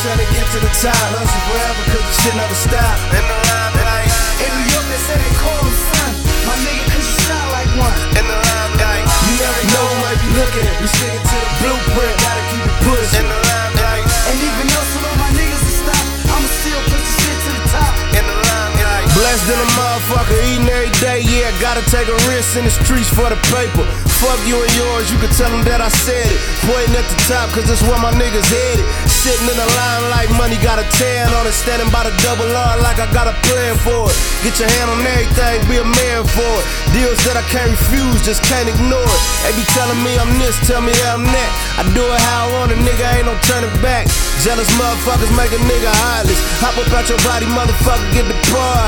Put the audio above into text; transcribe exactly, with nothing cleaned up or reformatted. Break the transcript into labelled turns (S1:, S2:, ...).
S1: trying to get to the top. Hustle forever cause the shit never stop.
S2: In the limelight.
S3: In New York they say they call him son. My nigga cause you shine like one.
S2: In the limelight.
S1: You never know who might be looking. We sticking to the blueprint, gotta keep it pushing.
S2: In the limelight.
S3: And even though some of my niggas will stop, I'ma still push the shit to the top.
S2: In the limelight.
S1: Blessed in a motherfucker, eating every day, yeah. Gotta take a risk in the streets for the paper. Fuck you and yours, you can tell them that I said it. Pointing at the top, cause that's where my niggas headed. Sitting in the limelight, money got a tan on it. Standing by the double R like I got a plan for it. Get your hand on everything, be a man for it. Deals that I can't refuse, just can't ignore it. They be telling me I'm this, tell me that I'm that. I do it how I want it, nigga, ain't no turning back. Jealous motherfuckers make a nigga heartless. Hop up out your body, motherfucker, get the part.